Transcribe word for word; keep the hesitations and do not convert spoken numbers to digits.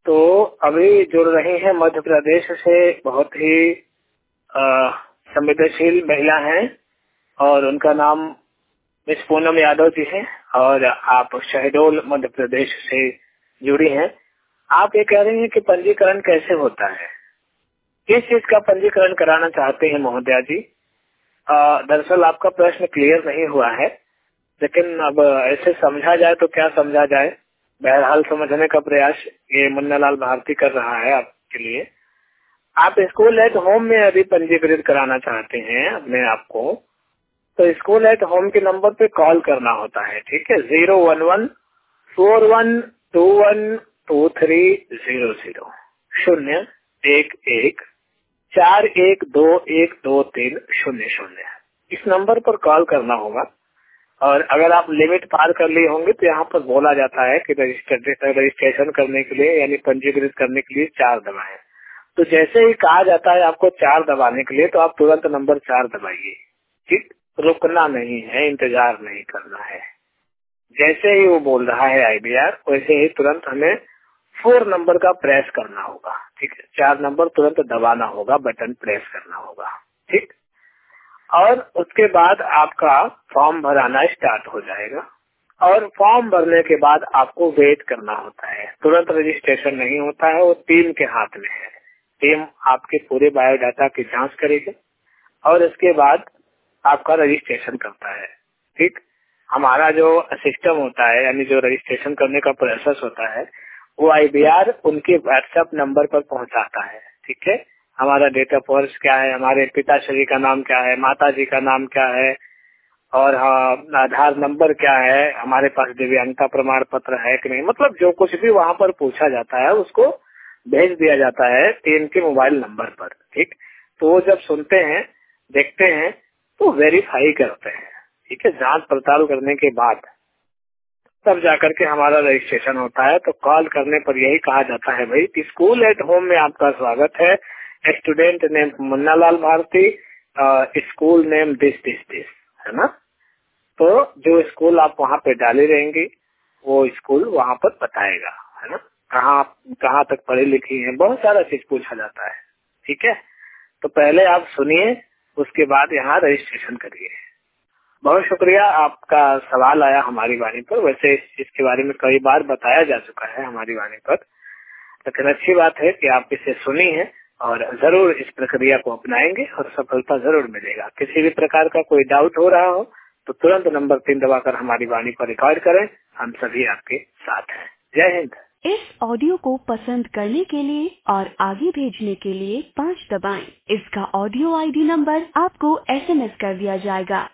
तो अभी जुड़ रही हैं मध्य प्रदेश से, बहुत ही अ, संवेदनशील महिला हैं और उनका नाम मिस पूनम यादव जी है और आप शहडोल मध्य प्रदेश से जुड़ी हैं। आप ये कह रही हैं कि पंजीकरण कैसे होता है, किस चीज का पंजीकरण कराना चाहते हैं महोदया जी? अ, दरअसल आपका प्रश्न क्लियर नहीं हुआ है, लेकिन अब ऐसे समझा जाए तो क्या समझा जाए। बहरहाल समझने का प्रयास ये मुन्नालाल भारती कर रहा है आपके लिए। आप स्कूल एट होम में यदि पंजीकृत कराना चाहते हैं अपने आप को, तो स्कूल एट होम के नंबर पे कॉल करना होता है, ठीक है। Zero one one four one two one two three zero zero शून्य एक एक चार एक दो एक दो तीन शून्य शून्य इस नंबर पर कॉल करना होगा। और अगर आप लिमिट पार कर लिए होंगे तो यहाँ पर बोला जाता है कि रजिस्ट्रेशन करने के लिए यानी पंजीकृत करने के लिए चार दबाएं। तो जैसे ही कहा जाता है आपको चार दबाने के लिए, तो आप तुरंत नंबर चार दबाइए, ठीक। रुकना नहीं है, इंतजार नहीं करना है। जैसे ही वो बोल रहा है आईबीआर, वैसे ही तुरंत हमें फोर नंबर का प्रेस करना होगा, ठीक है। चार नंबर तुरंत दबाना होगा, बटन प्रेस करना होगा, ठीक। और उसके बाद आपका फॉर्म भराना स्टार्ट हो जाएगा और फॉर्म भरने के बाद आपको वेट करना होता है। तुरंत रजिस्ट्रेशन नहीं होता है, वो टीम के हाथ में है। टीम आपके पूरे बायोडाटा की जांच करेगी और इसके बाद आपका रजिस्ट्रेशन करता है, ठीक। हमारा जो सिस्टम होता है यानी जो रजिस्ट्रेशन करने का प्रोसेस होता है, वो आईबीआर उनके व्हाट्सएप नंबर पर पहुंचाता है, ठीक है। हमारा डेट ऑफ बर्थ क्या है, हमारे पिताश्री का नाम क्या है, माता जी का नाम क्या है और हाँ, आधार नंबर क्या है, हमारे पास दिव्यांगता प्रमाण पत्र है कि नहीं, मतलब जो कुछ भी वहाँ पर पूछा जाता है उसको भेज दिया जाता है टीम के मोबाइल नंबर पर, ठीक। तो वो जब सुनते हैं, देखते हैं, तो वेरीफाई करते हैं, ठीक है। जांच पड़ताल करने के बाद तब जाकर के हमारा रजिस्ट्रेशन होता है। तो कॉल करने पर यही कहा जाता है, भाई स्कूल एट होम में आपका स्वागत है, student name Munnalal Bharati, school name this this this, है ना। तो जो स्कूल आप वहाँ पे डाले रहेंगे वो स्कूल वहाँ पर बताएगा, है ना। कहाँ कहाँ तक पढ़ी लिखी है, बहुत सारा चीज पूछा जाता है, ठीक है। तो पहले आप सुनिए, उसके बाद यहाँ रजिस्ट्रेशन करिए। बहुत शुक्रिया, आपका सवाल आया हमारी वाणी पर। वैसे इसके बारे में कई बार बताया जा चुका है हमारी वाणी पर, लेकिन अच्छी बात है कि आप इसे सुनी है और जरूर इस प्रक्रिया को अपनाएंगे और सफलता जरूर मिलेगा। किसी भी प्रकार का कोई डाउट हो रहा हो तो तुरंत नंबर तीन दबाकर हमारी वाणी पर रिकॉर्ड करें, हम सभी आपके साथ हैं। जय हिंद। इस ऑडियो को पसंद करने के लिए और आगे भेजने के लिए पाँच दबाएं। इसका ऑडियो आईडी नंबर आपको एसएमएस कर दिया जाएगा।